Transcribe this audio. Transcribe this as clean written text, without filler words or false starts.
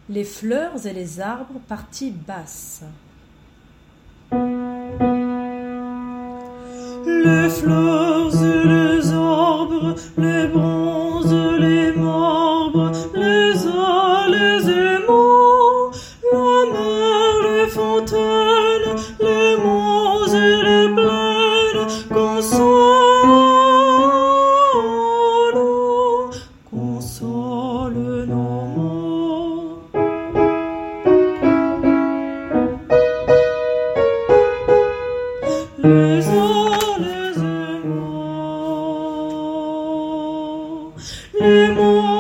Les fleurs et les arbres, partie basse. Les fleurs et les arbres, les bronzes, les marbres, les allées aimants, la mer, les fontaines, les monts et les plaines, console nos mots. Les allées aimants, les mots